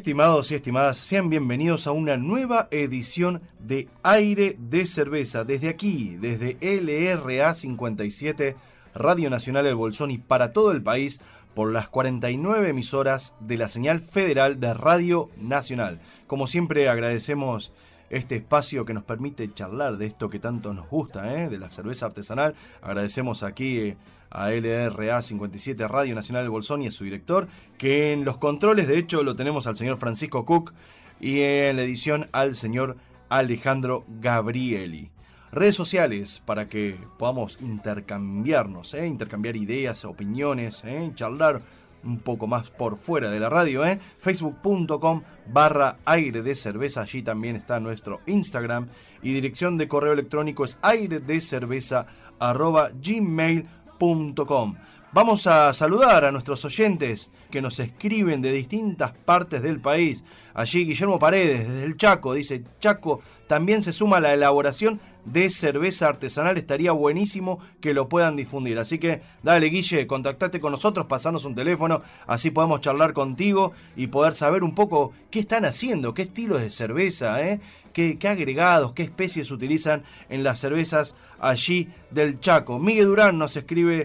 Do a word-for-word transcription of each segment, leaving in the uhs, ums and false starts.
Estimados y estimadas, sean bienvenidos a una nueva edición de Aire de Cerveza. Desde aquí, desde L R A cincuenta y siete, Radio Nacional del Bolsón, y para todo el país, por las cuarenta y nueve emisoras de la señal federal de Radio Nacional. Como siempre, agradecemos este espacio que nos permite charlar de esto que tanto nos gusta, ¿eh? de la cerveza artesanal. Agradecemos aquí eh, a L R A cincuenta y siete Radio Nacional del Bolsón y a su director, que en los controles, de hecho, lo tenemos al señor Francisco Cook, y en la edición al señor Alejandro Gabrieli. Redes sociales para que podamos intercambiarnos, ¿eh? intercambiar ideas, opiniones, ¿eh? charlar un poco más por fuera de la radio, ¿eh? facebook punto com barra aire de cerveza, allí también está nuestro Instagram, y dirección de correo electrónico es aire de cerveza arroba gmail punto com. Vamos a saludar a nuestros oyentes que nos escriben de distintas partes del país. Allí Guillermo Paredes, desde el Chaco, dice: Chaco también se suma a la elaboración de cerveza artesanal, estaría buenísimo que lo puedan difundir. Así que dale, Guille, contactate con nosotros, pasanos un teléfono, así podemos charlar contigo y poder saber un poco qué están haciendo, qué estilos de cerveza, ¿eh? qué, qué agregados, qué especies utilizan en las cervezas allí del Chaco. Miguel Durán nos escribe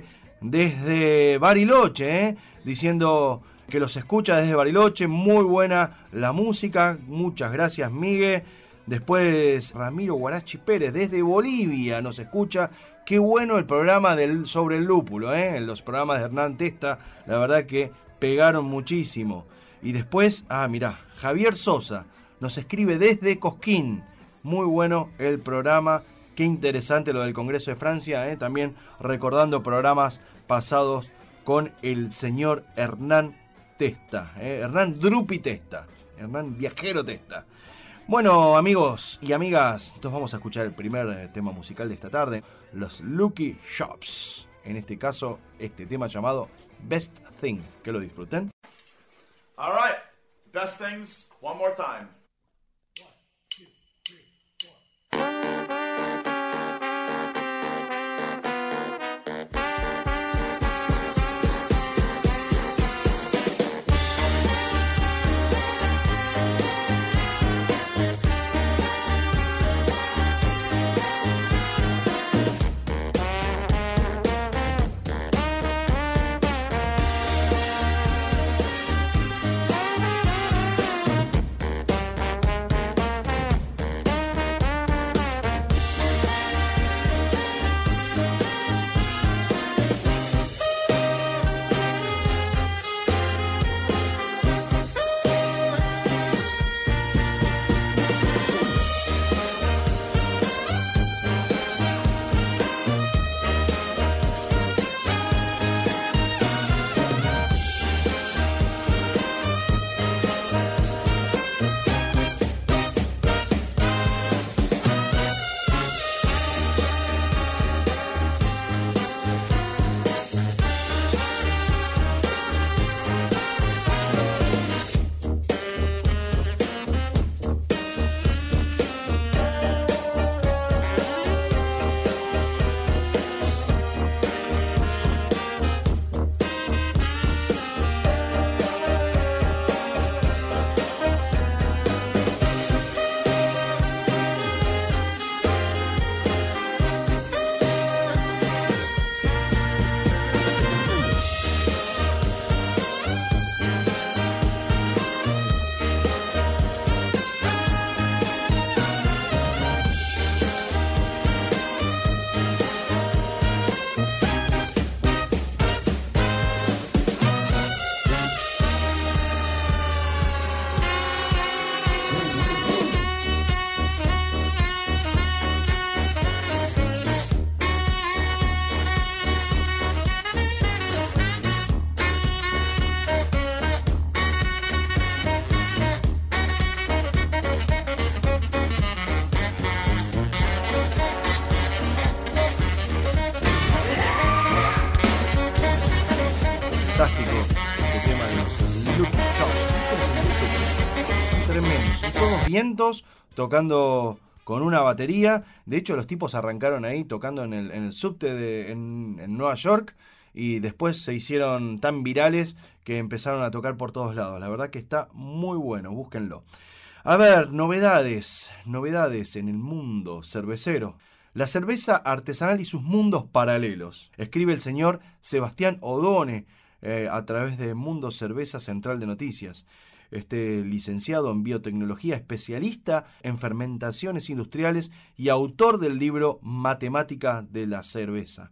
desde Bariloche, ¿eh? diciendo que los escucha desde Bariloche, muy buena la música, muchas gracias, Miguel. Después Ramiro Guarachi Pérez desde Bolivia nos escucha. Qué bueno el programa del, sobre el lúpulo, ¿eh? los programas de Hernán Testa, la verdad que pegaron muchísimo. Y después, ah, mirá, Javier Sosa nos escribe desde Cosquín, muy bueno el programa, qué interesante lo del Congreso de Francia, ¿eh? también recordando programas pasados con el señor Hernán Testa, ¿eh? Hernán Drupi Testa, Hernán Viajero Testa. Bueno, amigos y amigas, entonces vamos a escuchar el primer tema musical de esta tarde, los Lucky Shops. En este caso, este tema llamado Best Thing. Que lo disfruten. All right, Best Things, one more time. fantástico este tema de los Lucky Shots. Tremendo. Son todos vientos tocando con una batería. De hecho, los tipos arrancaron ahí tocando en el, en el subte de, en, en Nueva York. y después se hicieron tan virales que empezaron a tocar por todos lados. La verdad que está muy bueno, búsquenlo. A ver, novedades, novedades en el mundo cervecero. La cerveza artesanal y sus mundos paralelos. Escribe el señor Sebastián Odone eh, a través de Mundo Cerveza Central de Noticias. Este licenciado en biotecnología, especialista en fermentaciones industriales y autor del libro Matemática de la cerveza.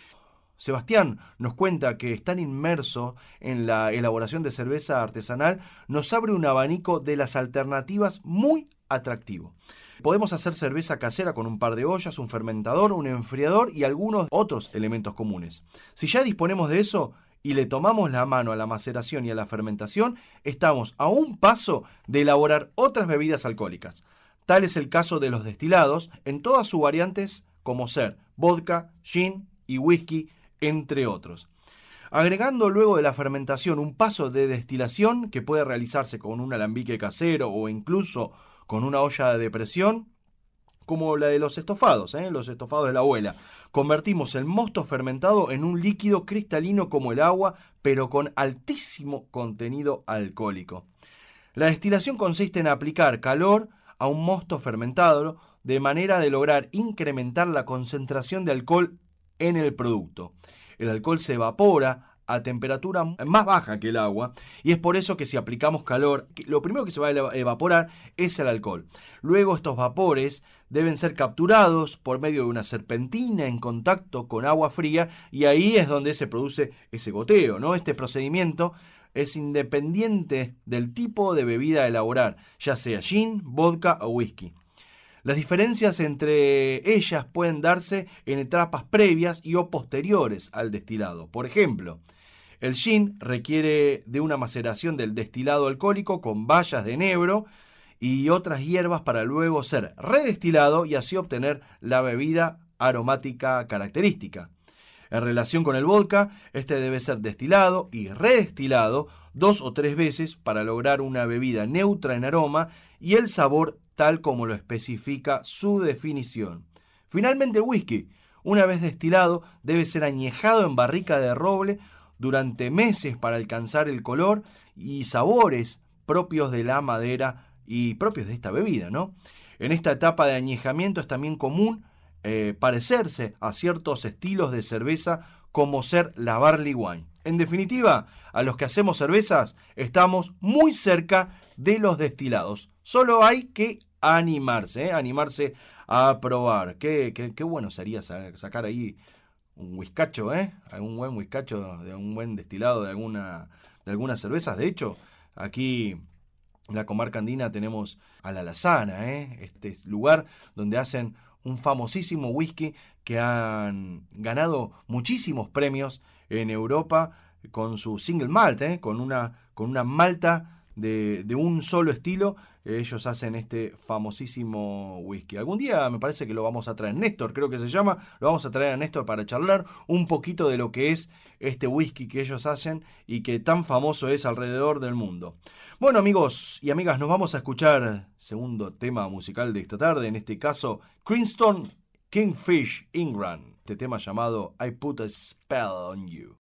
Sebastián nos cuenta que estar inmerso en la elaboración de cerveza artesanal nos abre un abanico de las alternativas muy atractivo. Podemos hacer cerveza casera con un par de ollas, un fermentador, un enfriador y algunos otros elementos comunes. Si ya disponemos de eso y le tomamos la mano a la maceración y a la fermentación, estamos a un paso de elaborar otras bebidas alcohólicas. Tal es el caso de los destilados en todas sus variantes, como ser vodka, gin y whisky, entre otros. Agregando luego de la fermentación un paso de destilación que puede realizarse con un alambique casero o incluso con una olla de presión, como la de los estofados, ¿eh? los estofados de la abuela. Convertimos el mosto fermentado en un líquido cristalino como el agua, pero con altísimo contenido alcohólico. La destilación consiste en aplicar calor a un mosto fermentado de manera de lograr incrementar la concentración de alcohol en el producto. El alcohol se evapora a temperatura más baja que el agua y es por eso que si aplicamos calor, lo primero que se va a evaporar es el alcohol. Luego estos vapores deben ser capturados por medio de una serpentina en contacto con agua fría y ahí es donde se produce ese goteo, ¿no? Este procedimiento es independiente del tipo de bebida a elaborar, ya sea gin, vodka o whisky. Las diferencias entre ellas pueden darse en etapas previas y o posteriores al destilado. Por ejemplo, el gin requiere de una maceración del destilado alcohólico con bayas de enebro y otras hierbas para luego ser redestilado y así obtener la bebida aromática característica. En relación con el vodka, este debe ser destilado y redestilado dos o tres veces para lograr una bebida neutra en aroma y el sabor tal como lo especifica su definición. Finalmente, el whisky, una vez destilado, debe ser añejado en barrica de roble durante meses para alcanzar el color y sabores propios de la madera y propios de esta bebida, ¿no? En esta etapa de añejamiento es también común eh, parecerse a ciertos estilos de cerveza como ser la barley wine. En definitiva, a los que hacemos cervezas estamos muy cerca de los destilados. Solo hay que animarse, ¿eh? animarse a probar. Qué, qué, qué bueno sería sacar ahí un whiskacho, ¿eh? Un buen whiskacho de un buen destilado de alguna de algunas cervezas. De hecho, aquí en la comarca andina tenemos a La Lazana, ¿eh? Este lugar donde hacen un famosísimo whisky que han ganado muchísimos premios en Europa con su single malt, ¿eh? con una con una malta de, de un solo estilo. Ellos hacen este famosísimo whisky. Algún día me parece que lo vamos a traer. Néstor, creo que se llama. Lo vamos a traer a Néstor para charlar un poquito de lo que es este whisky que ellos hacen y que tan famoso es alrededor del mundo. Bueno, amigos y amigas, nos vamos a escuchar segundo tema musical de esta tarde. En este caso, Cranston Kingfish Ingram. Este tema llamado I Put a Spell on You.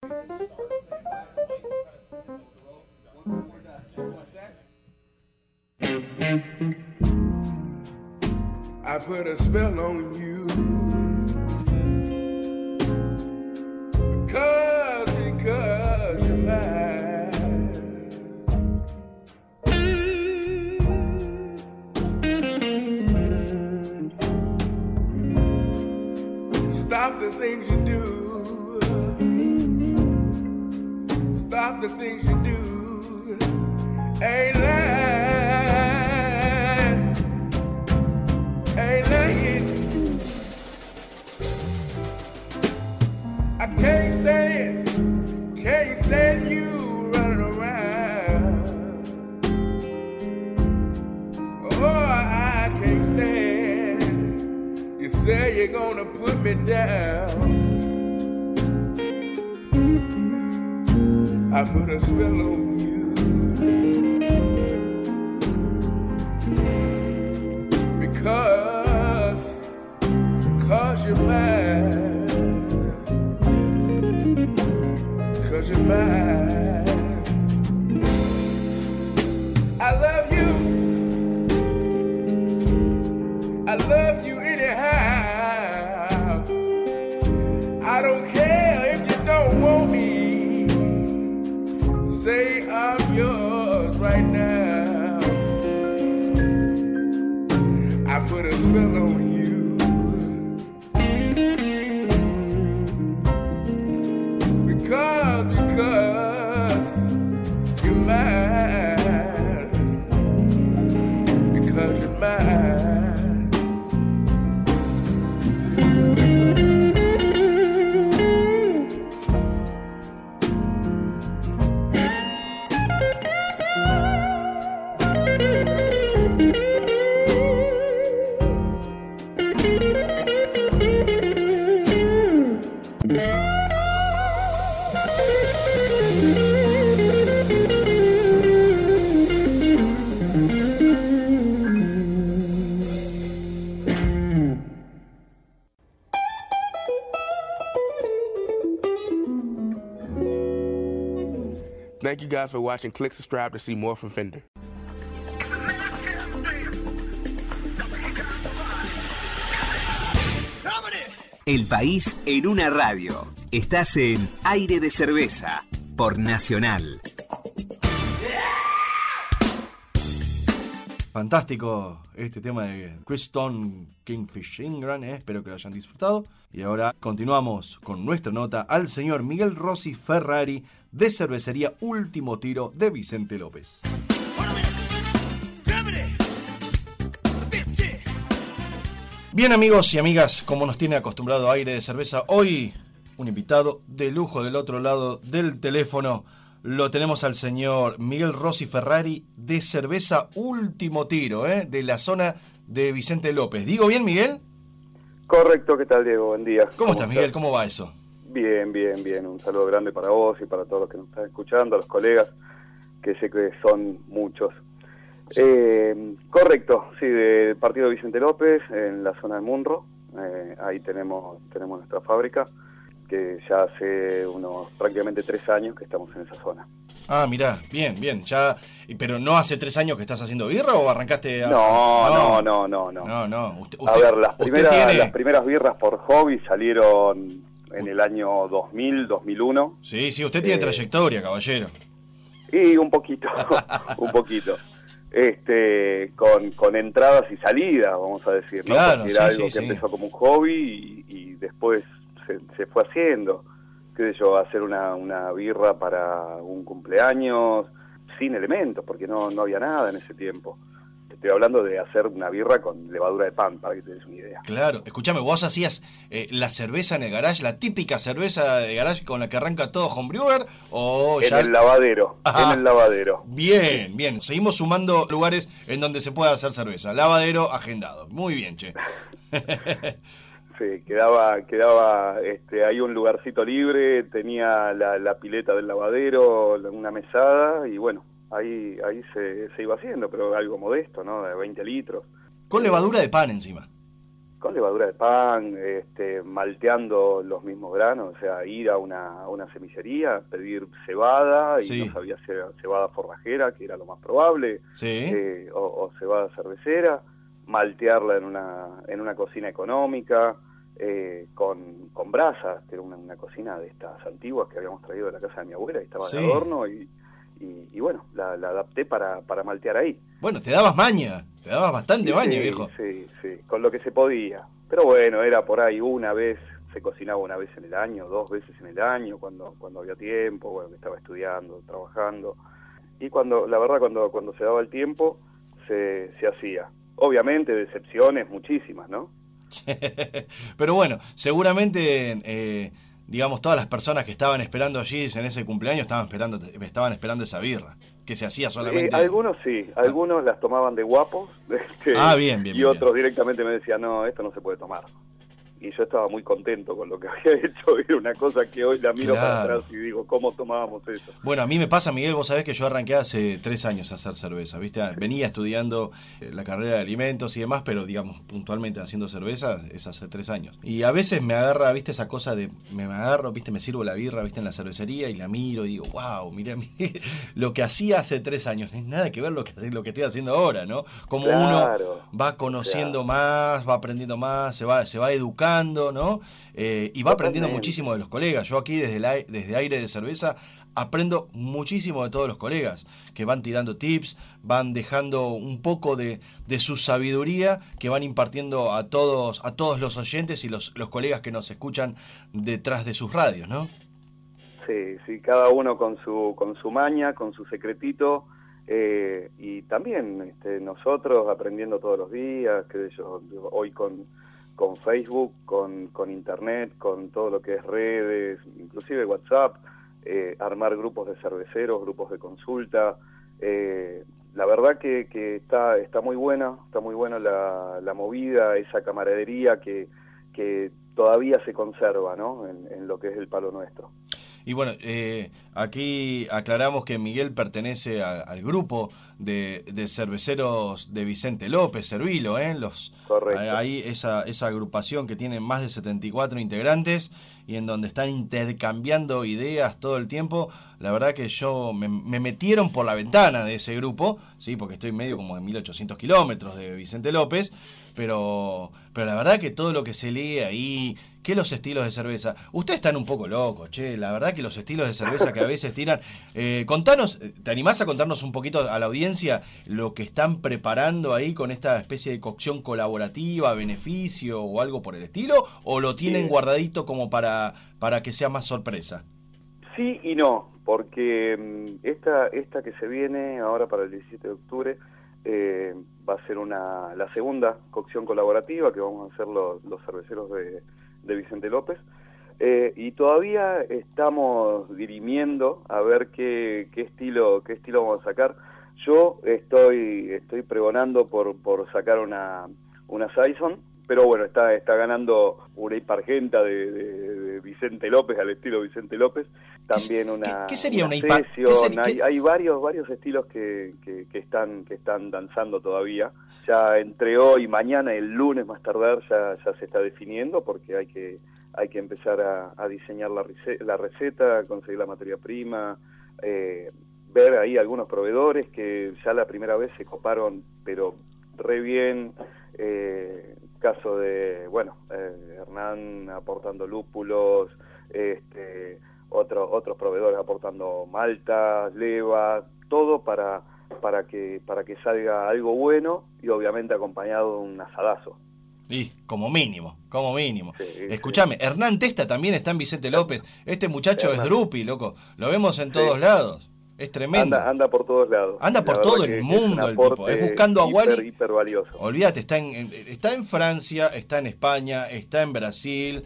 I put a spell on you because, because you're mine. Stop the things you do. Stop the things you do. Ain't lying. I can't stand, can't stand you running around. Oh, I can't stand. You say you're gonna put me down. I put a spell on you because, cause you're mine. because you're mine. I love you. I love you anyhow. I don't care if you don't want me. Say I'm yours right now. I put a spell on you. Because, because you're mine. Because you're mine. Thank you guys for watching. Click subscribe to see more from Fender. El país en una radio. Estás en Aire de Cerveza por Nacional. Fantástico este tema de Chris Stone, Kingfish Ingram, eh, espero que lo hayan disfrutado. Y ahora continuamos con nuestra nota al señor Miguel Rossi Ferrari de Cervecería Último Tiro de Vicente López. Bien, amigos y amigas, como nos tiene acostumbrado Aire de Cerveza, hoy un invitado de lujo del otro lado del teléfono. Lo tenemos al señor Miguel Rossi Ferrari de Cerveza Último Tiro, ¿eh? De la zona de Vicente López. ¿Digo bien, Miguel? Correcto, ¿qué tal, Diego? Buen día. ¿Cómo, ¿Cómo estás, Miguel? ¿Cómo va eso? Bien, bien, bien. Un saludo grande para vos y para todos los que nos están escuchando, a los colegas, que sé que son muchos. Sí. Eh, correcto, sí, del partido de Vicente López, en la zona de Munro. Eh, ahí tenemos, tenemos nuestra fábrica, que ya hace unos prácticamente tres años que estamos en esa zona. Ah, mirá, bien, bien, ya, pero no hace tres años que estás haciendo birra o arrancaste a... No, no, no, no, no. No, no. Usted, a ver, las primeras, tiene... las primeras birras por hobby salieron en el año dos mil, dos mil uno. Sí, sí, usted tiene eh, trayectoria, caballero. Y un poquito, un poquito. Este, con, con entradas y salidas, vamos a decir, ¿no? Claro, porque era sí, algo sí, que sí. empezó como un hobby y, y después se, se fue haciendo. Qué sé yo, hacer una, una birra para un cumpleaños sin elementos, porque no, no había nada en ese tiempo. Estoy hablando de hacer una birra con levadura de pan, para que te des una idea. Claro, escúchame, vos hacías eh, la cerveza en el garage, la típica cerveza de garage con la que arranca todo homebrewer, o en ya... el lavadero, Ajá. en el lavadero. Bien, bien, seguimos sumando lugares en donde se pueda hacer cerveza. Lavadero agendado, muy bien, che. Sí, quedaba, quedaba, este, hay un lugarcito libre, tenía la, la pileta del lavadero, una mesada, y bueno, ahí ahí se, se iba haciendo, pero algo modesto, ¿no? De veinte litros. Con levadura de pan encima. Con levadura de pan, este, malteando los mismos granos, o sea, ir a una, a una semillería, pedir cebada, y sí. no sabía si era cebada forrajera, que era lo más probable, sí. eh, o, o cebada cervecera, maltearla en una, en una cocina económica, eh, con, con brasas, que era una, una cocina de estas antiguas que habíamos traído de la casa de mi abuela, y estaba sí. de adorno, y, y, y bueno, la, la adapté para, para maltear ahí. Bueno, te dabas maña, te dabas bastante sí, maña, viejo. Sí, sí, con lo que se podía. Pero bueno, era por ahí una vez, se cocinaba una vez en el año, dos veces en el año, cuando cuando había tiempo, bueno, que estaba estudiando, trabajando. Y cuando, la verdad, cuando cuando se daba el tiempo, se, se hacía. Obviamente, decepciones muchísimas, ¿no? Pero bueno, seguramente, eh, digamos, todas las personas que estaban esperando allí en ese cumpleaños estaban esperando estaban esperando esa birra, que se hacía solamente... Eh, algunos sí, algunos las tomaban de guapos, este, ah, bien, bien, y bien, otros bien. directamente me decían, no, esto no se puede tomar. y yo estaba muy contento con lo que había hecho. Era una cosa que hoy la miro Claro. para atrás y digo, ¿cómo tomábamos eso? Bueno, a mí me pasa, Miguel, vos sabés que yo arranqué hace tres años a hacer cerveza, ¿viste? Venía estudiando eh, la carrera de alimentos y demás, pero digamos, puntualmente haciendo cerveza es hace tres años. Y a veces me agarra, ¿viste? Esa cosa de, me agarro, ¿viste? Me sirvo la birra, ¿viste? En la cervecería y la miro y digo, wow, mirá, mirá, lo que hacía hace tres años, no es nada que ver lo que, lo que estoy haciendo ahora, ¿no? Como Claro, uno va conociendo claro. más, va aprendiendo más, se va, se va educando, ¿no? Eh, y va aprendiendo Totalmente. muchísimo de los colegas. Yo aquí desde, la, desde Aire de Cerveza aprendo muchísimo de todos los colegas que van tirando tips, van dejando un poco de, de su sabiduría que van impartiendo a todos, a todos los oyentes y los, los colegas que nos escuchan detrás de sus radios, ¿no? Sí, sí, cada uno con su con su maña, con su secretito, eh, y también este, nosotros aprendiendo todos los días, que yo hoy con, con Facebook, con, con Internet, con todo lo que es redes, inclusive WhatsApp, eh, armar grupos de cerveceros, grupos de consulta. Eh, la verdad que, que está está muy buena, está muy buena la, la movida, esa camaradería que, que todavía se conserva, ¿no? En, en lo que es el palo nuestro. Y bueno, eh, aquí aclaramos que Miguel pertenece a, al grupo de, de cerveceros de Vicente López, Servilo, ¿eh? Los, Correcto. ahí esa, esa agrupación que tiene más de setenta y cuatro integrantes y en donde están intercambiando ideas todo el tiempo. La verdad que yo me, me metieron por la ventana de ese grupo, sí, porque estoy medio como de mil ochocientos kilómetros de Vicente López, pero, pero la verdad que todo lo que se lee ahí, que los estilos de cerveza, ustedes están un poco locos, che, la verdad que los estilos de cerveza que a veces tiran, eh, contanos, ¿te animás a contarnos un poquito a la audiencia lo que están preparando ahí con esta especie de cocción colaborativa, beneficio o algo por el estilo, o lo tienen Sí. guardadito como para, para que sea más sorpresa? Sí y no, porque mm, esta esta que se viene ahora para el diecisiete de octubre eh, va a ser una la segunda cocción colaborativa que vamos a hacer los, los cerveceros de, de Vicente López, eh, y todavía estamos dirimiendo a ver qué, qué estilo qué estilo vamos a sacar. Yo estoy estoy pregonando por por sacar una una Saison, pero bueno, está está ganando una hipargenta de, de, de Vicente López, al estilo Vicente López, también una ¿Qué, qué sería una, una hipa- Session. qué sería- hay, qué- hay varios varios estilos que, que, que están que están danzando todavía. Ya entre hoy, mañana y el lunes más tardar ya ya se está definiendo, porque hay que hay que empezar a, a diseñar la, rece- la receta, conseguir la materia prima, eh, ver ahí algunos proveedores que ya la primera vez se coparon, pero re bien. Eh, caso de, bueno, eh, Hernán aportando lúpulos, este, otro, otros proveedores aportando maltas, levas, todo para para que para que salga algo bueno y obviamente acompañado de un asadazo. Y como mínimo, como mínimo. Sí, Escuchame, Hernán Testa también está en Vicente López. Este muchacho Hernán. es drupi, loco. Lo vemos en Sí. todos lados. Es tremendo. Anda anda por todos lados. Anda por La todo verdad el que- que es un mundo el tipo. aporte Es buscando a hiper, Wally. hiper valioso. Olvídate, está en, en- está en Francia, está en España, está en Brasil,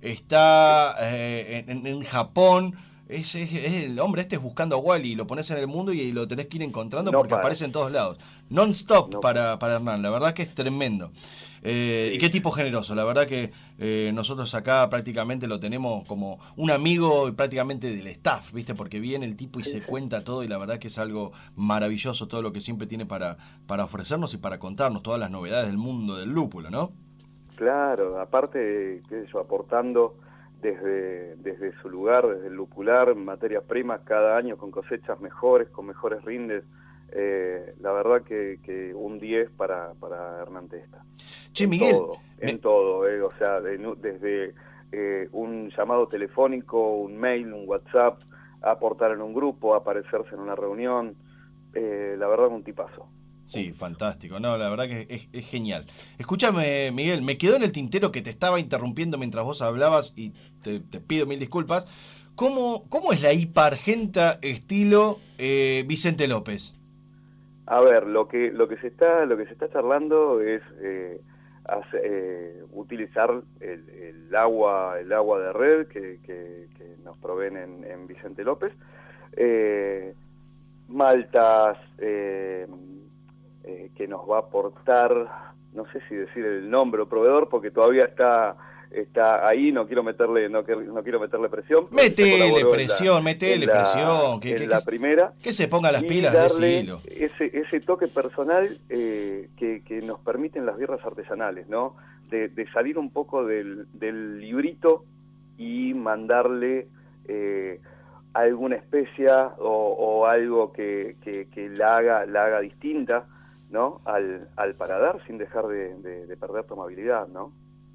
está eh, en, en Japón. Es, es- es el hombre este es buscando a Wally. Lo pones en el mundo y lo tenés que ir encontrando No porque para. aparece en todos lados. Non-stop No para, para Hernán. La verdad que es tremendo. Eh, Sí. Y qué tipo generoso. La verdad que eh, nosotros acá prácticamente lo tenemos como un amigo prácticamente del staff, ¿viste? Porque viene el tipo y se cuenta todo y la verdad que es algo maravilloso todo lo que siempre tiene para, para ofrecernos y para contarnos todas las novedades del mundo del lúpulo, ¿no? Claro, aparte, qué sé yo, aportando desde, desde su lugar, desde el lupular, materias primas cada año con cosechas mejores, con mejores rindes. Eh, la verdad que, que un diez para, para Hernán Testa. Che, En Miguel, todo, me- en todo, eh, o sea, de nu- desde eh, un llamado telefónico, un mail, un WhatsApp, aportar en un grupo, aparecerse en una reunión, eh, la verdad un tipazo. Sí, fantástico. No, la verdad que es, es genial. Escúchame, Miguel, me quedó en el tintero que te estaba interrumpiendo mientras vos hablabas y te, te pido mil disculpas. ¿Cómo, cómo es la I P A Argenta estilo eh, Vicente López? A ver, lo que lo que se está lo que se está charlando es eh, hace- eh, utilizar el, el agua el agua de red que, que, que nos proveen en, en Vicente López, eh, maltas eh, eh, que nos va a aportar, no sé si decir el nombre o proveedor porque todavía está está ahí, no quiero meterle no, no quiero meterle presión. Metele presión, metele presión. Que, que, en que, la primera. Que se ponga las y pilas darle de siglo. Ese, ese toque personal eh, que, que nos permiten las birras artesanales, ¿no? De, de salir un poco del, del librito y mandarle eh, alguna especia o, o algo que, que, que la haga la haga distinta, ¿no? Al, al paladar, sin dejar de, de, de perder tomabilidad, ¿no?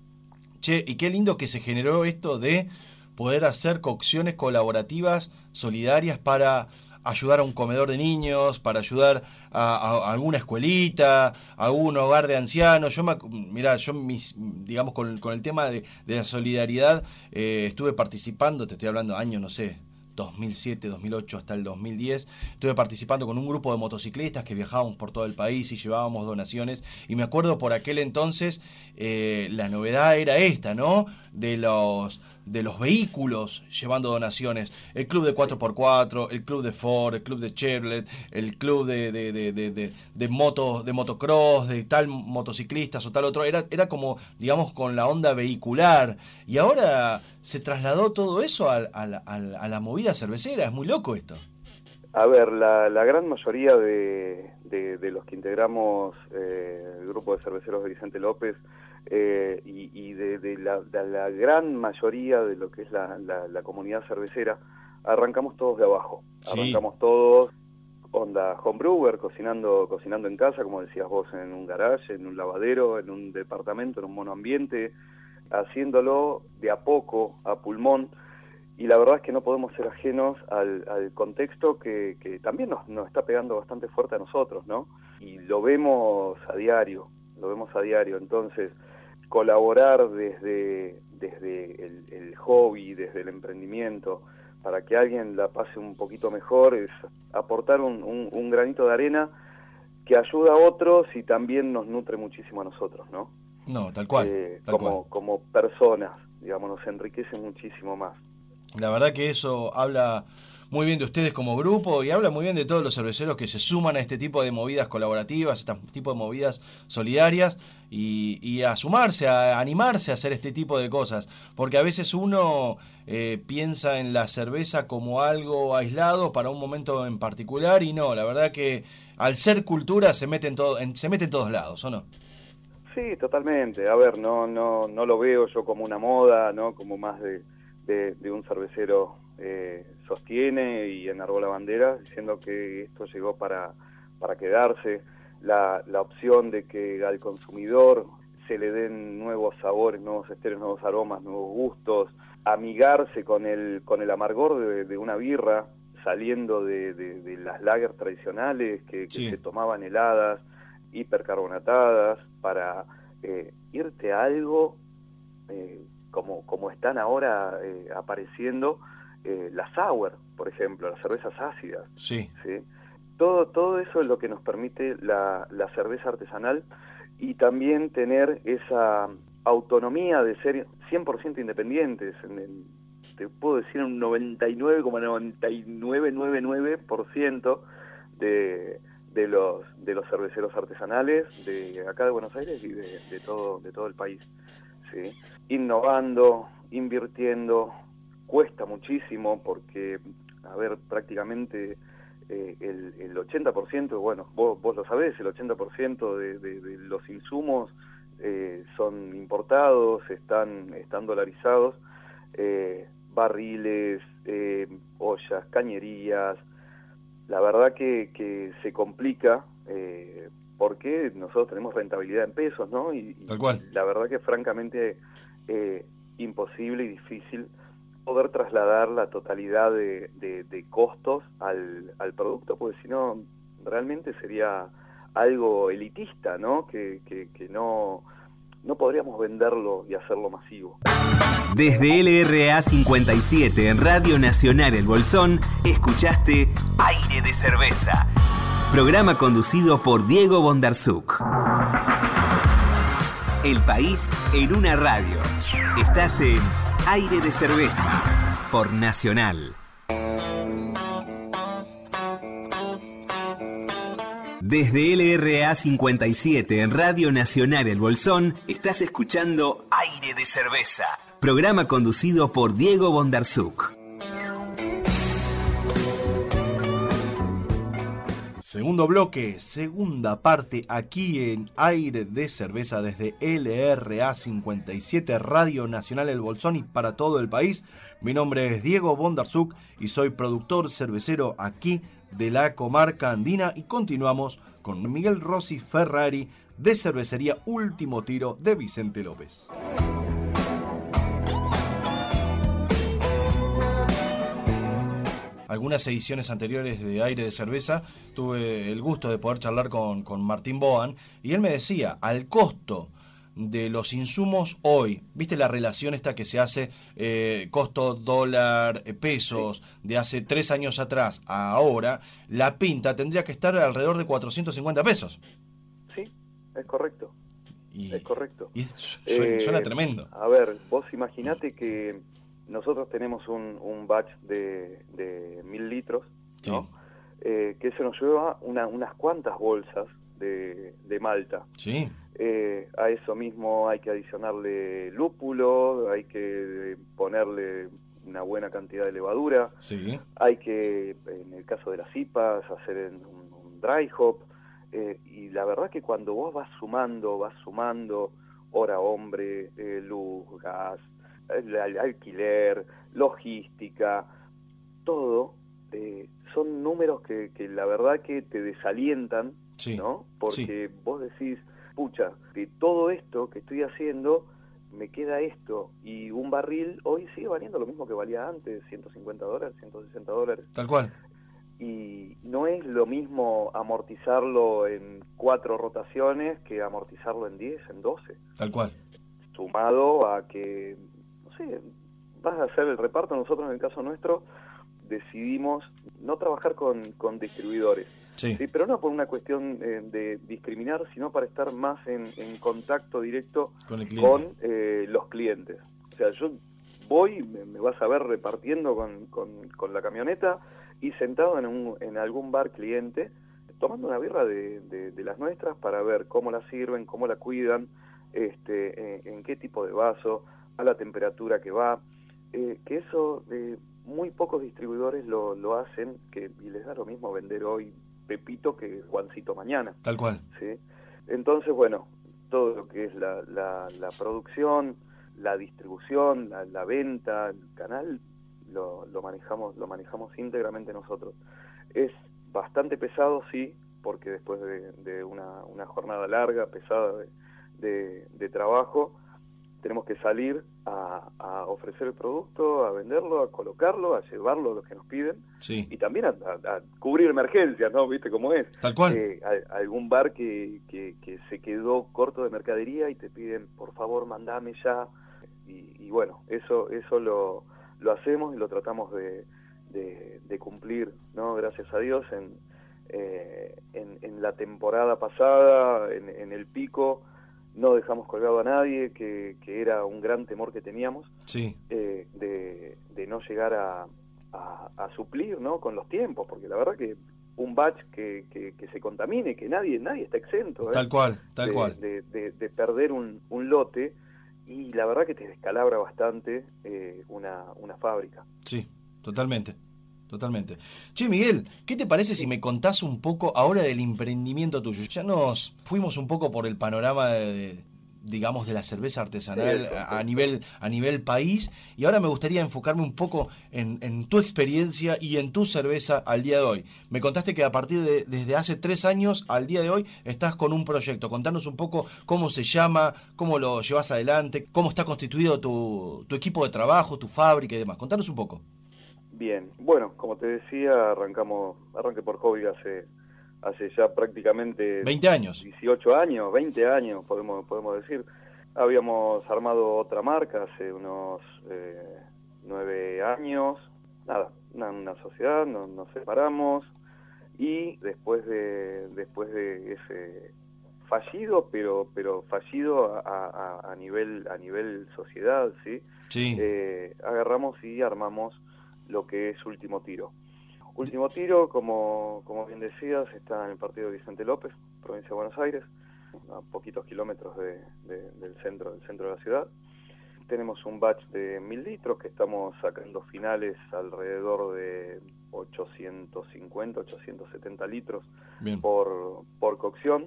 Che, y qué lindo que se generó esto de poder hacer cocciones colaborativas, solidarias, para ayudar a un comedor de niños, para ayudar a, a, a alguna escuelita, a algún hogar de ancianos. Yo, me, mirá, yo mis, digamos, con, con el tema de, de la solidaridad, eh, estuve participando, te estoy hablando años, no sé, dos mil siete, dos mil ocho hasta el dos mil diez, estuve participando con un grupo de motociclistas que viajábamos por todo el país y llevábamos donaciones, y me acuerdo por aquel entonces eh, la novedad era esta, ¿no? De los de los vehículos llevando donaciones, el club de cuatro por cuatro, el club de Ford, el club de Chevrolet, el club de de, de, de, de, de moto, de motocross, de tal motociclistas o tal otro, era, era como, digamos, con la onda vehicular, y ahora se trasladó todo eso a, a, a, a la movida cervecera. Es muy loco esto. A ver, la, la gran mayoría de, de, de los que integramos eh, el grupo de cerveceros de Vicente López eh, y, y de, de, la, de la gran mayoría de lo que es la, la, la comunidad cervecera, arrancamos todos de abajo. Sí. Arrancamos todos onda homebrewer, cocinando, cocinando en casa, como decías vos, en un garage, en un lavadero, en un departamento, en un monoambiente, haciéndolo de a poco, a pulmón. Y la verdad es que no podemos ser ajenos al, al contexto que, que también nos, nos está pegando bastante fuerte a nosotros, ¿no? Y lo vemos a diario, lo vemos a diario. Entonces, colaborar desde, desde el, el hobby, desde el emprendimiento, para que alguien la pase un poquito mejor, es aportar un, un, un granito de arena que ayuda a otros y también nos nutre muchísimo a nosotros, ¿no? No, tal cual. Eh, tal como, cual. como personas, digamos, nos enriquece muchísimo más. La verdad que eso habla muy bien de ustedes como grupo y habla muy bien de todos los cerveceros que se suman a este tipo de movidas colaborativas, este tipo de movidas solidarias, y, y a sumarse, a animarse a hacer este tipo de cosas. Porque a veces uno eh, piensa en la cerveza como algo aislado para un momento en particular, y no, la verdad que al ser cultura se mete en, todo, en, se mete en todos lados, ¿o no? Sí, totalmente. A ver, no, no, no lo veo yo como una moda, ¿no? Como más de... De, de un cervecero eh, sostiene y enarbola bandera, diciendo que esto llegó para, para quedarse. La, la opción de que al consumidor se le den nuevos sabores, nuevos esteres, nuevos aromas, nuevos gustos, amigarse con el, con el amargor de, de una birra, saliendo de, de, de las lagers tradicionales que, que sí. se tomaban heladas, hipercarbonatadas, para eh, irte a algo... Eh, como como están ahora eh, apareciendo eh, las sour, por ejemplo, las cervezas ácidas. Sí. ¿Sí? Todo todo eso es lo que nos permite la, la cerveza artesanal, y también tener esa autonomía de ser cien por ciento independientes. En el, te puedo decir un noventa y nueve coma noventa y nueve nueve nueve por ciento de de los de los cerveceros artesanales de acá de Buenos Aires y de, de todo de todo el país. ¿Sí? Innovando, invirtiendo, cuesta muchísimo porque, a ver, prácticamente eh, el, el ochenta por ciento, bueno, vos, vos lo sabés, el ochenta por ciento de, de, de los insumos eh, son importados, están, están dolarizados, eh, barriles, eh, ollas, cañerías. La verdad que, que se complica eh, porque nosotros tenemos rentabilidad en pesos, ¿no? Y, Tal cual. y la verdad que francamente eh, imposible y difícil poder trasladar la totalidad de, de, de costos al, al producto, porque si no, realmente sería algo elitista, ¿no? Que, que, que no, no podríamos venderlo y hacerlo masivo. Desde L R A cincuenta y siete en Radio Nacional El Bolsón, escuchaste Aire de Cerveza. Programa conducido por Diego Bondarsuk. El país en una radio. Estás en Aire de Cerveza por Nacional. Desde L R A cincuenta y siete en Radio Nacional El Bolsón, estás escuchando Aire de Cerveza, programa conducido por Diego Bondarsuk. Segundo bloque, segunda parte aquí en Aire de Cerveza desde L R A cincuenta y siete Radio Nacional El Bolsón y para todo el país. Mi nombre es Diego Bondarsuk y soy productor cervecero aquí de la comarca andina y continuamos con Miguel Rossi Ferrari de Cervecería Último Tiro de Vicente López. Algunas ediciones anteriores de Aire de Cerveza tuve el gusto de poder charlar con, con Martín Boan y él me decía, al costo de los insumos hoy, ¿viste la relación esta que se hace eh, costo dólar, eh, pesos, de hace tres años atrás a ahora? La pinta tendría que estar alrededor de cuatrocientos cincuenta pesos. Sí, es correcto. Y, es correcto. Y suena, eh, suena tremendo. A ver, vos imaginate que nosotros tenemos un, un batch de, de mil litros, ¿no? Sí. Eh, que se nos lleva una, unas cuantas bolsas de, de malta. Sí. Eh, a eso mismo hay que adicionarle lúpulo, hay que ponerle una buena cantidad de levadura, Sí. hay que, en el caso de las I P As, hacer un, un dry hop, eh, y la verdad que cuando vos vas sumando, vas sumando hora hombre, eh, luz, gas, el, el alquiler, logística, todo, eh, son números que, que la verdad que te desalientan, Sí. ¿no? Porque Sí. vos decís, pucha, de todo esto que estoy haciendo, me queda esto, y un barril hoy sigue valiendo lo mismo que valía antes, ciento cincuenta dólares, ciento sesenta dólares. Tal cual. Y no es lo mismo amortizarlo en cuatro rotaciones que amortizarlo en diez, en doce. Tal cual. Sumado a que, no sé, vas a hacer el reparto. Nosotros, en el caso nuestro, decidimos no trabajar con, con distribuidores. Sí. Sí, pero no por una cuestión eh, de discriminar, sino para estar más en, en contacto directo Con el cliente. con eh, los clientes. O sea, yo voy, me, me vas a ver repartiendo con, con, con la camioneta y sentado en, un, en algún bar cliente, tomando una birra de, de, de las nuestras para ver cómo la sirven, cómo la cuidan, este, eh, en qué tipo de vaso, a la temperatura que va. Eh, que eso eh, muy pocos distribuidores lo, lo hacen, que y les da lo mismo vender hoy Pepito que Juancito mañana. Tal cual. ¿Sí? Entonces, bueno, todo lo que es la, la, la producción, la distribución, la, la venta, el canal, lo, lo manejamos lo manejamos íntegramente nosotros. Es bastante pesado, sí, porque después de, de una, una jornada larga, pesada de, de, de trabajo, tenemos que salir a, a ofrecer el producto, a venderlo, a colocarlo, a llevarlo a los que nos piden, Sí. y también a, a, a cubrir emergencias, ¿no? ¿Viste cómo es? Tal cual. Eh, a, a algún bar que, que, que se quedó corto de mercadería y te piden, por favor, mandame ya. Y, y bueno, eso eso lo, lo hacemos y lo tratamos de, de, de cumplir, ¿no? Gracias a Dios, en, eh, en, en la temporada pasada, en, en el pico, no dejamos colgado a nadie, que, que era un gran temor que teníamos, Sí. eh, de, de no llegar a, a, a suplir, ¿no? Con los tiempos, porque la verdad que un batch que, que, que se contamine, que nadie nadie está exento, ¿eh? Tal cual, tal de, cual. De, de, de perder un, un lote, y la verdad que te descalabra bastante eh, una, una fábrica. Sí, totalmente. Totalmente. Che, Miguel, ¿qué te parece si me contás un poco ahora del emprendimiento tuyo? Ya nos fuimos un poco por el panorama de, de, digamos, de la cerveza artesanal Eso, a, a sí. nivel a nivel país, y ahora me gustaría enfocarme un poco en, en tu experiencia y en tu cerveza al día de hoy. Me contaste que a partir de desde hace tres años al día de hoy estás con un proyecto. Contanos un poco cómo se llama, cómo lo llevas adelante, cómo está constituido tu, tu equipo de trabajo, tu fábrica y demás. Contanos un poco. Bien, bueno, como te decía, arrancamos, arranqué por hobby hace hace ya prácticamente veinte años. dieciocho años, veinte años, podemos podemos decir. Habíamos armado otra marca hace unos eh, nueve años, nada, una, una sociedad, nos, nos separamos, y después de después de ese fallido, pero pero fallido a, a, a nivel a nivel sociedad, sí, Sí. eh, agarramos y armamos lo que es Último Tiro. último tiro, como, como bien decías, está en el partido de Vicente López, provincia de Buenos Aires, a poquitos kilómetros de, de, del centro del centro de la ciudad. Tenemos un batch de mil litros que estamos sacando finales alrededor de ochocientos cincuenta, ochocientos setenta litros por, por cocción.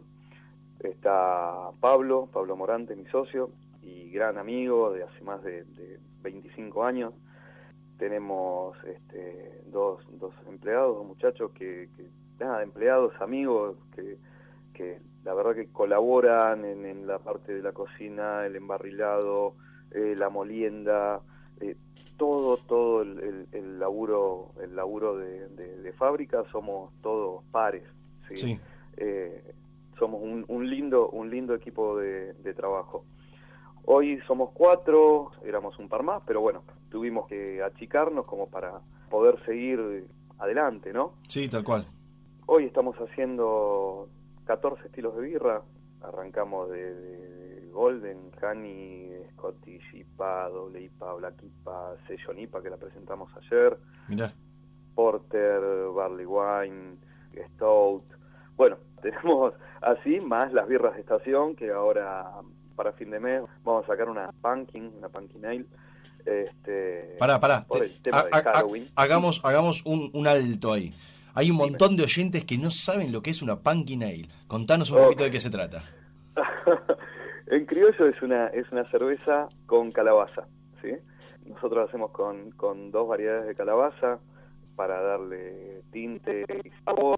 Está Pablo, Pablo Morante, mi socio y gran amigo de hace más de, de veinticinco años. Tenemos este, dos, dos empleados, dos muchachos que, que nada, empleados, amigos, que, que la verdad que colaboran en, en la parte de la cocina, el embarrilado, eh, la molienda, eh, todo, todo el, el, el laburo, el laburo de, de, de fábrica, somos todos pares, ¿sí? Sí. Eh, somos un, un lindo, un lindo equipo de, de trabajo. Hoy somos cuatro, éramos un par más, pero bueno, tuvimos que achicarnos como para poder seguir adelante, ¿no? Sí, tal cual. Hoy estamos haciendo catorce estilos de birra, arrancamos de, de Golden, Honey, Scottish, I P A, Doble I P A, Black I P A, Session I P A que la presentamos ayer, Mirá. Porter, Barley Wine, Stout, bueno, tenemos así, más las birras de estación que ahora para fin de mes vamos a sacar una Pumpkin, una Pumpkin Ale. Este, pará, pará. Por el tema a, de a, Halloween. A, hagamos hagamos un, un alto ahí. Hay un montón Dime. de oyentes que no saben lo que es una Pumpkin Ale. Contanos un okay. poquito de qué se trata. En criollo es una es una cerveza con calabaza, ¿sí? Nosotros hacemos con, con dos variedades de calabaza para darle tinte y sabor.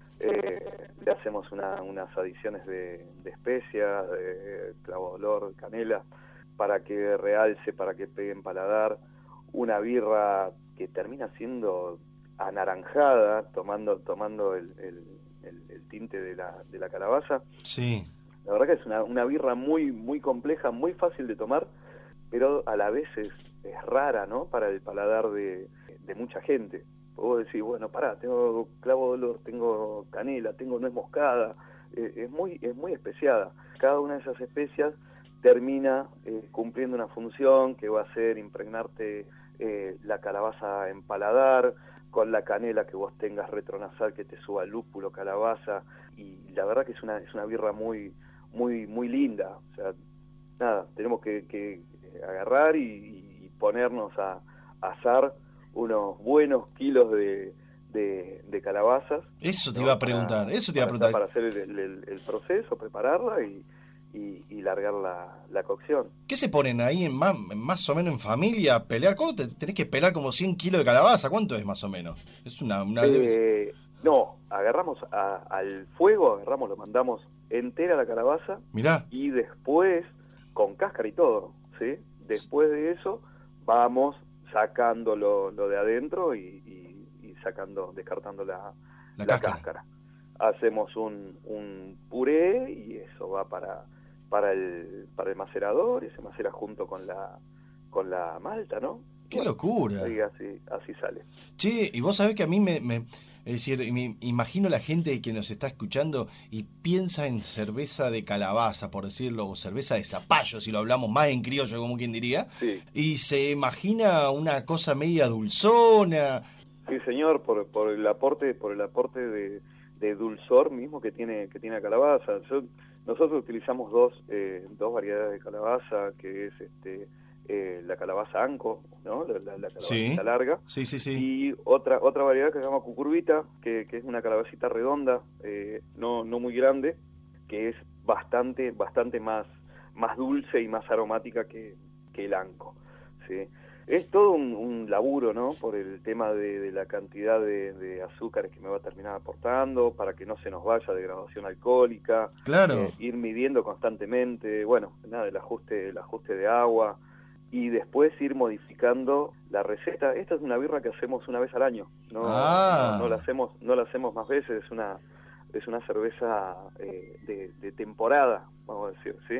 Eh, le hacemos una, unas adiciones de, de especias, de clavo de olor, de canela, para que realce, para que pegue en paladar. Una birra que termina siendo anaranjada, tomando tomando el, el, el, el tinte de la, de la calabaza. Sí. La verdad que es una, una birra muy muy compleja, muy fácil de tomar, pero a la vez es, es rara, ¿no? Para el paladar de, de mucha gente. Vos decís, bueno, pará, tengo clavo de olor, tengo canela, tengo nuez moscada, eh, es muy es muy especiada. Cada una de esas especias termina eh, cumpliendo una función que va a ser impregnarte eh, la calabaza en paladar, con la canela que vos tengas retronasal que te suba lúpulo, calabaza, y la verdad que es una es una birra muy muy muy linda. O sea, nada, tenemos que, que agarrar y, y ponernos a, a asar unos buenos kilos de, de, de calabazas. Eso te ¿no? iba a preguntar, para, eso te iba a para, preguntar. Para hacer el, el, el proceso, prepararla y, y, y largar la, la cocción. ¿Qué se ponen ahí en más, más o menos en familia a pelear? ¿Cómo te, tenés que pelar como cien kilos de calabaza? ¿Cuánto es más o menos? Es una... una... Eh, no, agarramos a, al fuego, agarramos, lo mandamos entera la calabaza. Mirá. Y después, con cáscara y todo, ¿sí? Después de eso, vamos sacando lo, lo de adentro y, y, y sacando, descartando la, la, la cáscara. cáscara. Hacemos un, un puré y eso va para, para el, para el macerador y se macera junto con la, con la malta, ¿no? ¡Qué bueno, locura! Y así, así sale. Che, y vos sabés que a mí me, me... Es decir, me imagino la gente que nos está escuchando y piensa en cerveza de calabaza, por decirlo, o cerveza de zapallo, si lo hablamos más en criollo, como quien diría, sí. Y se imagina una cosa media dulzona. Sí, señor, por, por el aporte, por el aporte de, de dulzor mismo que tiene que tiene la calabaza. Yo, nosotros utilizamos dos eh, dos variedades de calabaza, que es este Eh, la calabaza anco, ¿no? La, la, la calabacita sí. larga. Sí, sí, sí. Y otra otra variedad que se llama cucurbita, que, que es una calabacita redonda, eh, no no muy grande, que es bastante bastante más más dulce y más aromática que, que el anco, ¿sí? Es todo un, un laburo, ¿no? Por el tema de, de la cantidad de, de azúcares que me va a terminar aportando, para que no se nos vaya de graduación alcohólica. Claro. Eh, ir midiendo constantemente, bueno, nada, el ajuste el ajuste de agua. Y después ir modificando la receta. Esta es una birra que hacemos una vez al año. No, ah. no, no la hacemos, no la hacemos más veces. Es una, es una cerveza eh, de, de temporada, vamos a decir, ¿sí?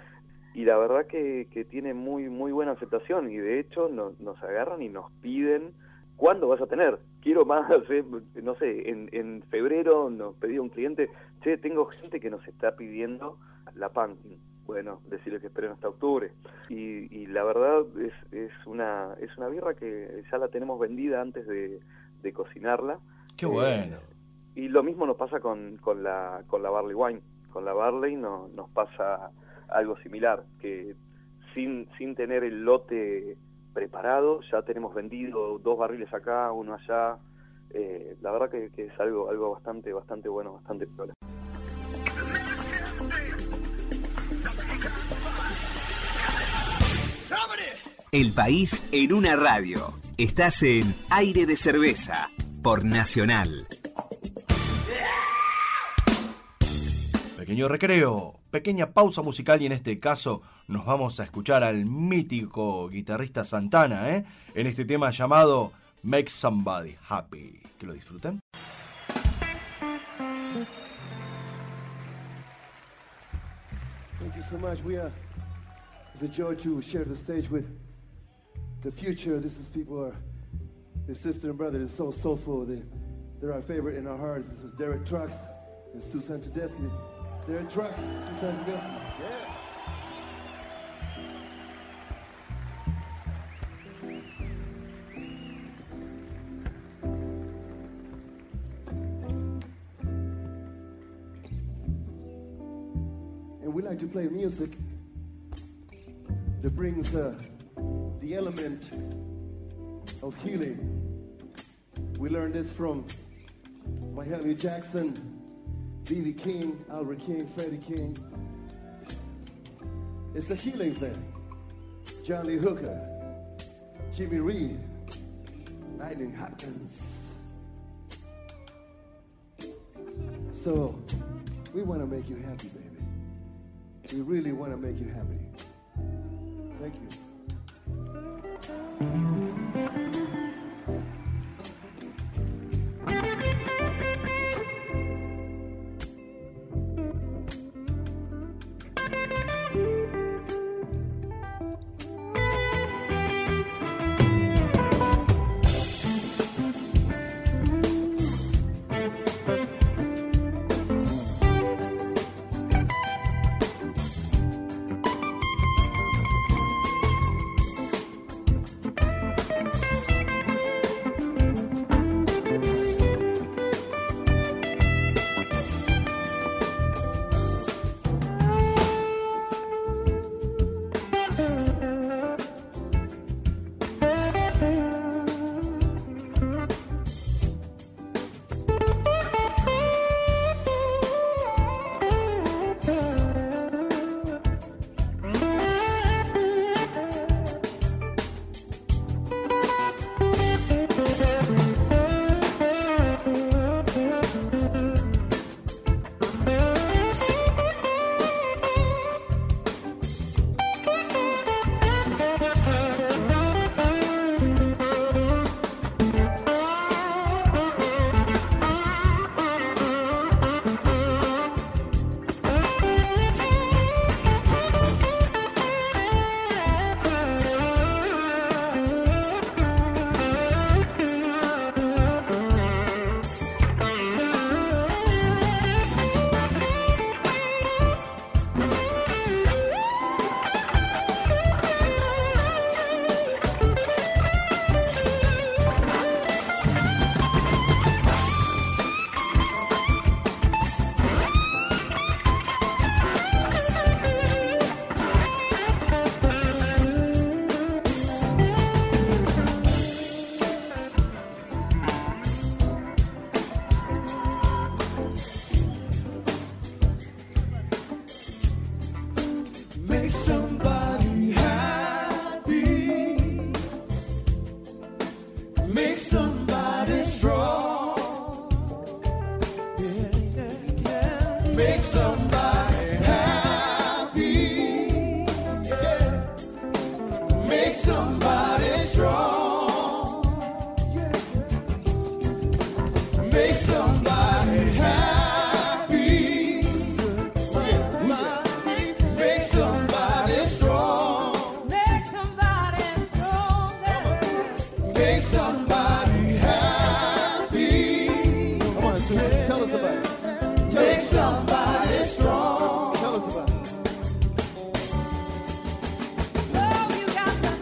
Y la verdad que, que tiene muy, muy buena aceptación. Y de hecho no, nos agarran y nos piden ¿cuándo vas a tener? Quiero más, eh, no sé, en, en febrero nos pedía un cliente, che, tengo gente que nos está pidiendo la Pumpkin. Bueno, decirle que esperen hasta octubre. Y, y la verdad es, es una es una birra que ya la tenemos vendida antes de, de cocinarla, Qué bueno. Eh, y lo mismo nos pasa con, con, la, con la Barley Wine. Con la Barley no, nos pasa algo similar, que sin, sin tener el lote preparado, ya tenemos vendido dos barriles acá, uno allá. Eh, la verdad que, que es algo, algo bastante, bastante bueno, bastante piola. El país en una radio. Estás en Aire de Cerveza por Nacional. Pequeño recreo, pequeña pausa musical y en este caso nos vamos a escuchar al mítico guitarrista Santana, ¿eh? En este tema llamado Make Somebody Happy. Que lo disfruten. Thank you so much. We are, it's a joy to share the stage with the future. This is people are, his sister and brother is so soulful. They, they're our favorite in our hearts. This is Derek Trucks and Susan Tedeschi. Derek Trucks, Susan Tedeschi. Yeah. And we like to play music that brings uh, the element of healing. We learned this from Mahalia Jackson, B B King, Albert King, Freddie King. It's a healing thing. John Lee Hooker, Jimmy Reed, Lightning Hopkins. So we want to make you happy, baby. We really want to make you happy. Thank you.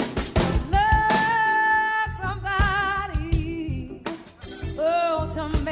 Make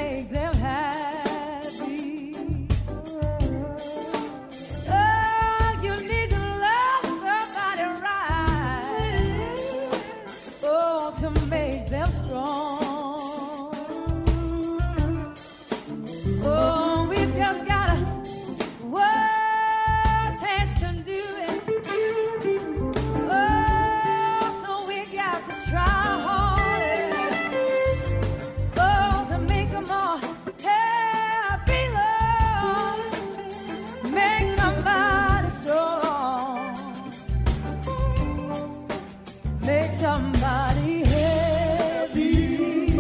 make somebody happy,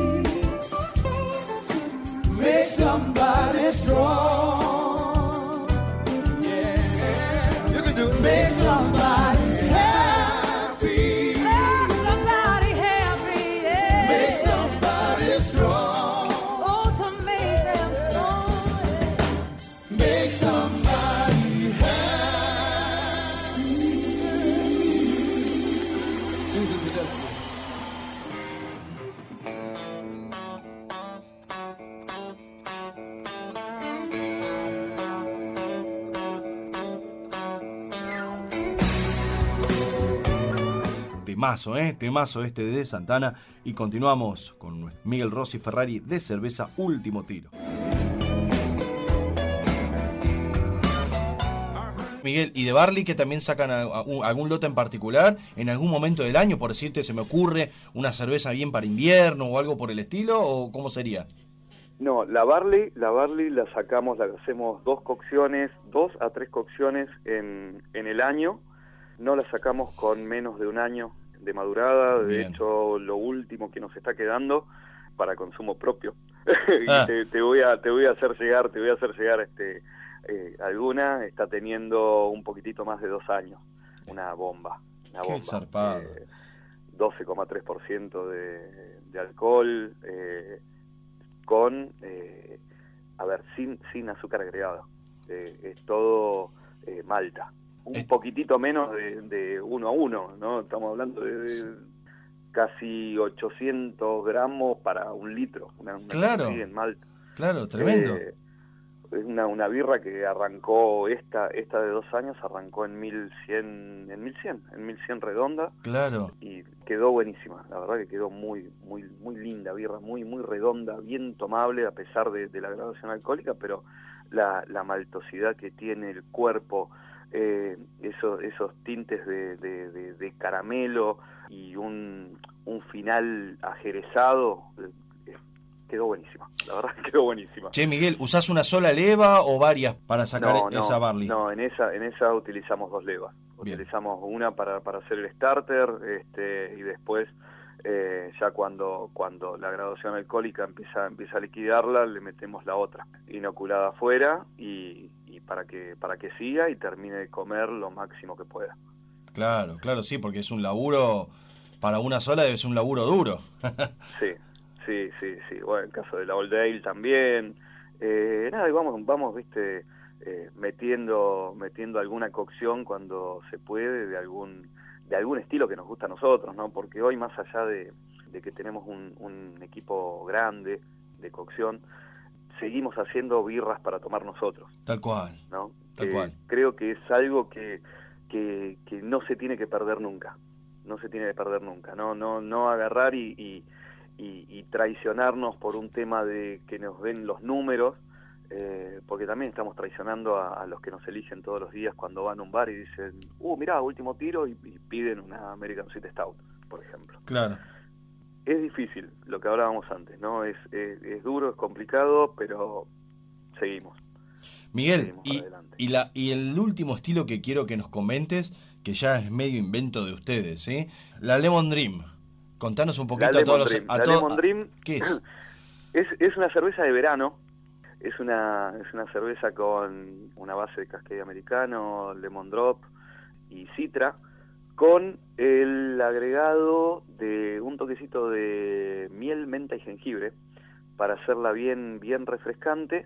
make somebody strong. Yeah, you can do it. Make somebody happy, make somebody happy, yeah. Make somebody strong. Oh, to make them strong, yeah. Make somebody happy. Susan Tedeschi. Temazo, ¿eh? Temazo este de Santana. Y continuamos con Miguel Rossi Ferrari de Cerveza Último Tiro. Miguel, ¿y de Barley que también sacan a- a- un- algún lote en particular en algún momento del año? Por decirte, se me ocurre una cerveza bien para invierno o algo por el estilo, ¿o cómo sería? No, la Barley, la Barley la sacamos, la hacemos dos cocciones, dos a tres cocciones en, en el año. No la sacamos con menos de un año de madurada. De Bien. hecho, lo último que nos está quedando para consumo propio. Ah. te, te voy a, te voy a hacer llegar, te voy a hacer llegar este eh, alguna está teniendo un poquitito más de dos años. Una bomba, una Qué bomba. zarpado. Eh, doce coma tres por ciento de, de alcohol, eh, con, eh, a ver, sin, sin azúcar agregado. Eh, es todo eh, malta. Un Es- poquitito menos de, de uno a uno, ¿no? Estamos hablando de, de casi ochocientos gramos para un litro. Una, una Claro. cosa así en malta. Claro, tremendo. Eh, es una, una birra que arrancó, esta esta de dos años, arrancó en mil cien, en mil cien, en mil cien redonda. Claro. Y quedó buenísima, la verdad que quedó muy muy muy linda birra, muy muy redonda, bien tomable a pesar de, de la graduación alcohólica, pero la, la maltosidad que tiene el cuerpo, eh, esos esos tintes de, de, de, de caramelo y un, un final ajerezado, eh, quedó buenísima, la verdad que quedó buenísima. Che, Miguel, ¿usás una sola leva o varias para sacar No, no, esa Barley? no, en esa en esa utilizamos dos levas. Bien. Utilizamos una para, para hacer el starter, este, y después eh, ya cuando cuando la graduación alcohólica empieza empieza a liquidarla, le metemos la otra inoculada afuera y, y para que para que siga y termine de comer lo máximo que pueda. Claro, claro, sí, porque es un laburo, para una sola debe ser un laburo duro. Sí, sí, sí, sí. Bueno, en el caso de la Old Ale también. Eh, nada, y vamos, vamos, viste, eh, metiendo, metiendo alguna cocción cuando se puede de algún, de algún estilo que nos gusta a nosotros, ¿no? Porque hoy, más allá de, de que tenemos un, un equipo grande de cocción, seguimos haciendo birras para tomar nosotros, Tal cual, ¿no? tal Que cual. creo que es algo que, que, que no se tiene que perder nunca. No se tiene que perder nunca. No, no, no agarrar y, y, y, y traicionarnos por un tema de que nos den los números, eh, porque también estamos traicionando a, a los que nos eligen todos los días cuando van a un bar y dicen, uh, mirá, último tiro, y, y piden una American Sweet Stout, por ejemplo. Claro. Es difícil, lo que hablábamos antes, ¿no? Es, es, es duro, es complicado, pero seguimos. Miguel, Seguimos y, para adelante. y, la, y el último estilo que quiero que nos comentes, que ya es medio invento de ustedes, ¿sí? La Lemon Dream. Contanos un poquito La a todos Lemon los... Dream. a La to- Lemon Dream ¿Qué es? es, es una cerveza de verano, es una, es una cerveza con una base de cascade americano, lemon drop y citra, con el agregado de un toquecito de miel, menta y jengibre para hacerla bien, bien refrescante,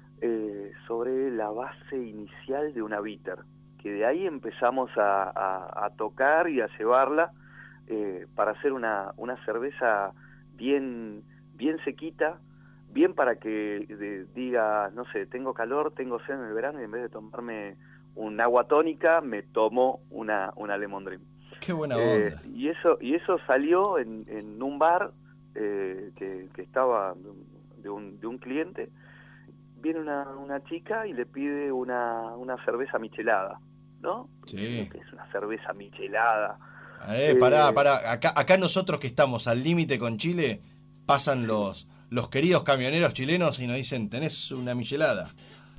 eh, sobre la base inicial de una bitter, que de ahí empezamos a, a, a tocar y a llevarla eh, para hacer una, una cerveza bien, bien sequita, bien para que de, diga, no sé, tengo calor, tengo sed en el verano y en vez de tomarme un agua tónica, me tomo una, una Lemon Dream. Qué buena Eh, onda. y eso y eso salió en, en un bar eh, que, que estaba de un, de un cliente. Viene una, una chica y le pide una, una cerveza michelada, ¿no? Sí. Que es una cerveza michelada. Eh, eh, pará, pará. Acá, acá nosotros que estamos al límite con Chile, pasan los, los queridos camioneros chilenos y nos dicen, tenés una michelada.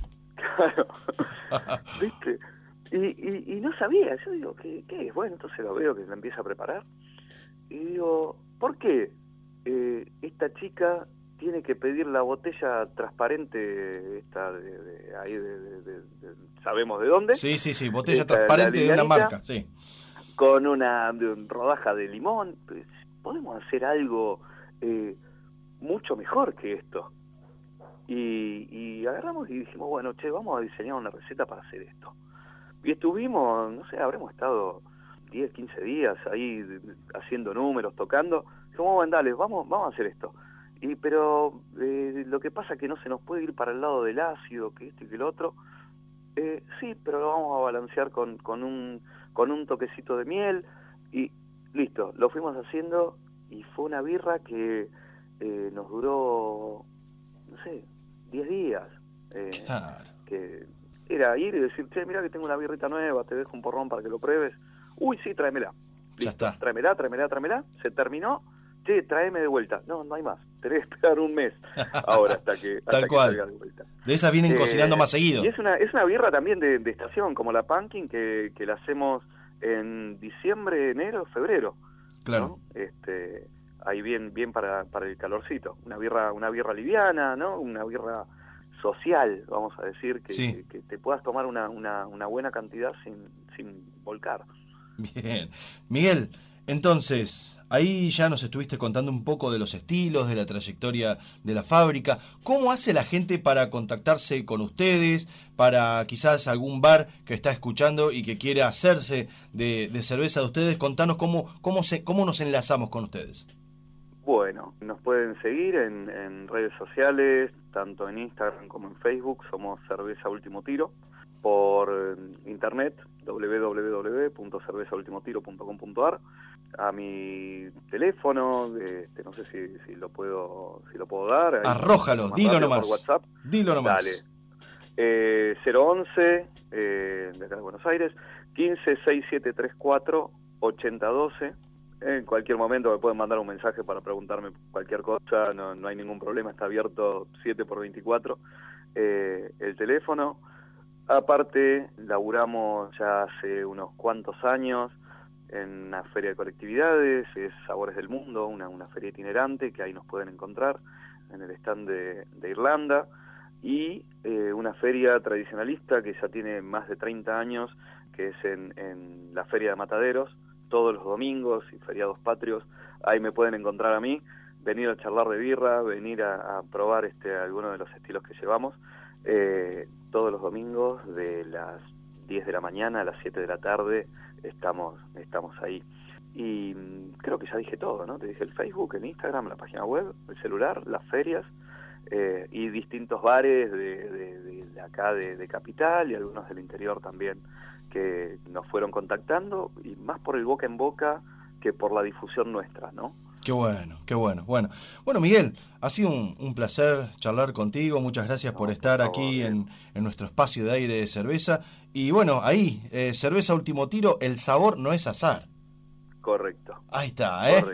Claro. ¿Viste? Y, y, y no sabía, yo digo, ¿qué, ¿qué es? Bueno, entonces lo veo que la empieza a preparar. y digo, ¿por qué eh, esta chica tiene que pedir la botella transparente esta de, de ahí de, de, de, de, sabemos de dónde? Sí, sí, sí, botella esta, transparente de una marca, sí. Con una, de un rodaja de limón. Pues, podemos hacer algo eh, mucho mejor que esto. Y, y agarramos y dijimos, bueno, che, vamos a diseñar una receta para hacer esto. Y estuvimos, no sé, habremos estado diez, quince días ahí haciendo números, tocando. Dijimos, bueno, dale, vamos, vamos a hacer esto. Y pero eh, lo que pasa es que no se nos puede ir para el lado del ácido, que esto y que el otro. Eh, sí, pero lo vamos a balancear con, con un con un toquecito de miel y listo, lo fuimos haciendo y fue una birra que eh, nos duró, no sé, diez días. Eh, claro. Que era ir y decir, che, mira que tengo una birrita nueva, te dejo un porrón para que lo pruebes. Uy, sí, tráemela. Listo, ya está. Tráemela, tráemela, tráemela. Se terminó. Che, tráeme de vuelta. No, no hay más. Tenés que esperar un mes ahora hasta que, hasta Tal que cual. salga de vuelta. De esas vienen Eh, cocinando más seguido. Y es una, es una birra también de, de estación, como la Pumpkin, que, que la hacemos en diciembre, enero, febrero. Claro. ¿No? Este, ahí bien, bien para, para el calorcito. Una birra, una birra liviana, ¿no? Una birra social, vamos a decir, que, Sí. que, que te puedas tomar una, una, una buena cantidad sin, sin volcar. Bien. Miguel, entonces, ahí ya nos estuviste contando un poco de los estilos, de la trayectoria de la fábrica. ¿Cómo hace la gente para contactarse con ustedes, para quizás algún bar que está escuchando y que quiere hacerse de, de cerveza de ustedes? Contanos cómo, cómo, se, cómo nos enlazamos con ustedes. Bueno, nos pueden seguir en, en redes sociales, tanto en Instagram como en Facebook, somos Cerveza Último Tiro. Por internet, doble u doble u doble u punto cerveza último tiro punto com punto a r, a mi teléfono, este, no sé si, si lo puedo si lo puedo dar. Ahí, arrójalo, dilo nomás. Por WhatsApp. Dilo nomás. Dale. Eh, cero once, eh, de acá de Buenos Aires, quince, sesenta y siete treinta y cuatro, ochenta doce. En cualquier momento me pueden mandar un mensaje para preguntarme cualquier cosa, no, no hay ningún problema, está abierto siete por veinticuatro. Eh, el teléfono. Aparte, laburamos ya hace unos cuantos años en una feria de colectividades, es Sabores del Mundo, una, una feria itinerante que ahí nos pueden encontrar en el stand de, de Irlanda, y eh, una feria tradicionalista que ya tiene más de treinta años, que es en, en la Feria de Mataderos, todos los domingos y feriados patrios. Ahí me pueden encontrar a mí, venir a charlar de birra, venir a, a probar este algunos de los estilos que llevamos. Eh, todos los domingos de las diez de la mañana a las siete de la tarde estamos estamos ahí. Y mmm, creo que ya dije todo, ¿no? Te dije el Facebook, el Instagram, la página web, el celular, las ferias eh, y distintos bares de, de, de, de acá de, de Capital y algunos del interior también que nos fueron contactando, y más por el boca en boca que por la difusión nuestra, ¿no? Qué bueno, qué bueno. Bueno, bueno Miguel, ha sido un, un placer charlar contigo. Muchas gracias no, por estar por favor, aquí en, en nuestro espacio de aire de cerveza. Y bueno, ahí, eh, Cerveza Último Tiro, el sabor no es azar. Correcto. Ahí está, ¿eh?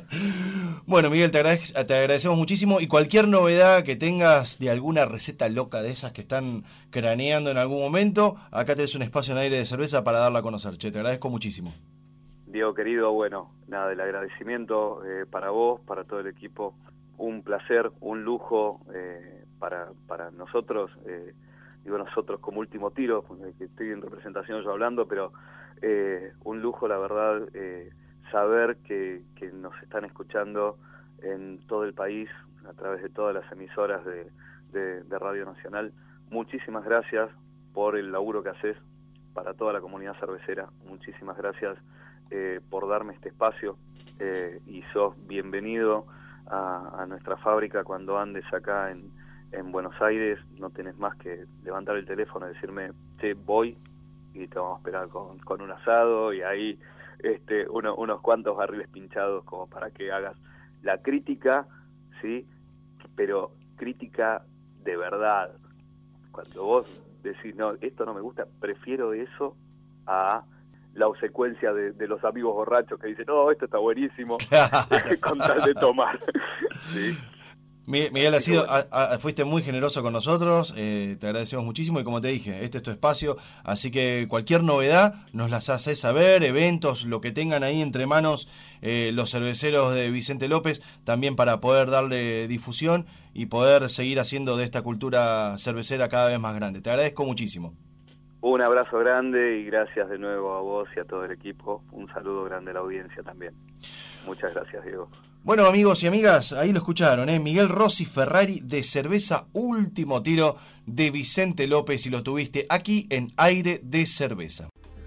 Bueno, Miguel, te, agradec- te agradecemos muchísimo. Y cualquier novedad que tengas de alguna receta loca de esas que están craneando en algún momento, acá tenés un espacio en aire de cerveza para darla a conocer. Che, te agradezco muchísimo. Diego querido, bueno, nada, el agradecimiento eh, para vos, para todo el equipo, un placer, un lujo eh, para, para nosotros, eh, digo nosotros como Último Tiro, que estoy en representación yo hablando, pero eh, un lujo, la verdad, eh, saber que, que nos están escuchando en todo el país, a través de todas las emisoras de, de, de Radio Nacional. Muchísimas gracias por el laburo que haces para toda la comunidad cervecera, muchísimas gracias. Eh, por darme este espacio eh, y sos bienvenido a, a nuestra fábrica cuando andes acá en, en Buenos Aires. No tenés más que levantar el teléfono y decirme, che, voy, y te vamos a esperar con, con un asado y ahí este, uno, unos cuantos barriles pinchados como para que hagas la crítica, ¿sí? Pero crítica de verdad. Cuando vos decís, no, esto no me gusta, prefiero eso a la obsecuencia de, de los amigos borrachos que dicen, no, esto está buenísimo, con tal de tomar. ¿Sí? Miguel, ha sido, a, a, fuiste muy generoso con nosotros, eh, te agradecemos muchísimo y como te dije, este es tu espacio, así que cualquier novedad nos las haces saber, eventos, lo que tengan ahí entre manos eh, los cerveceros de Vicente López, también para poder darle difusión y poder seguir haciendo de esta cultura cervecera cada vez más grande. Te agradezco muchísimo. Un abrazo grande y gracias de nuevo a vos y a todo el equipo. Un saludo grande a la audiencia también. Muchas gracias, Diego. Bueno, amigos y amigas, ahí lo escucharon, ¿eh? Miguel Rossi Ferrari de Cerveza Último Tiro de Vicente López y lo tuviste aquí en Aire de Cerveza.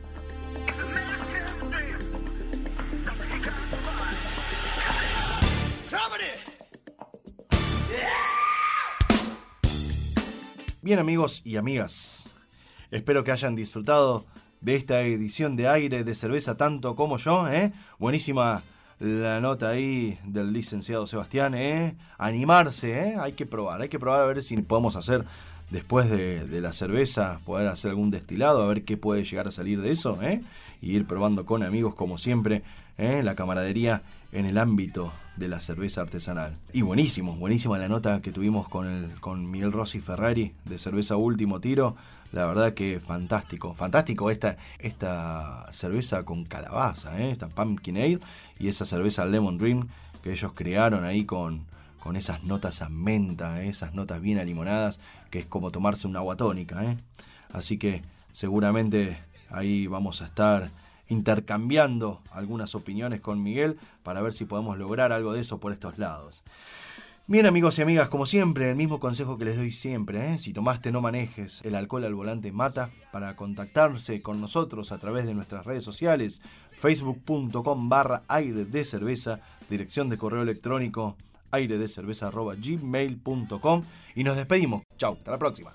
Bien, amigos y amigas, espero que hayan disfrutado de esta edición de Aire de Cerveza tanto como yo, ¿eh? Buenísima la nota ahí del licenciado Sebastián, ¿eh? Animarse, ¿eh? Hay que probar, hay que probar a ver si podemos hacer después de, de la cerveza, poder hacer algún destilado, a ver qué puede llegar a salir de eso, ¿eh? Y ir probando con amigos como siempre, ¿eh? La camaradería en el ámbito de la cerveza artesanal. Y buenísimo, buenísima la nota que tuvimos con el con Miguel Rossi Ferrari de Cerveza Último Tiro. La verdad que fantástico, fantástico esta, esta cerveza con calabaza, ¿eh? Esta Pumpkin Ale y esa cerveza Lemon Dream que ellos crearon ahí con, con esas notas a menta, ¿eh? Esas notas bien alimonadas, que es como tomarse una agua tónica, ¿eh? Así que seguramente ahí vamos a estar intercambiando algunas opiniones con Miguel para ver si podemos lograr algo de eso por estos lados. Bien, amigos y amigas, como siempre, el mismo consejo que les doy siempre, ¿eh? Si tomaste, no manejes, el alcohol al volante mata. Para contactarse con nosotros a través de nuestras redes sociales, facebook.com barra aire de cerveza, dirección de correo electrónico aire de cerveza arroba gmail punto com y nos despedimos. Chau, hasta la próxima.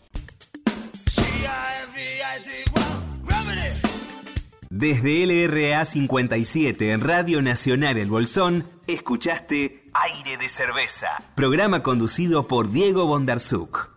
Desde L R A cincuenta y siete en Radio Nacional El Bolsón, escuchaste Aire de Cerveza, programa conducido por Diego Bondarsuk.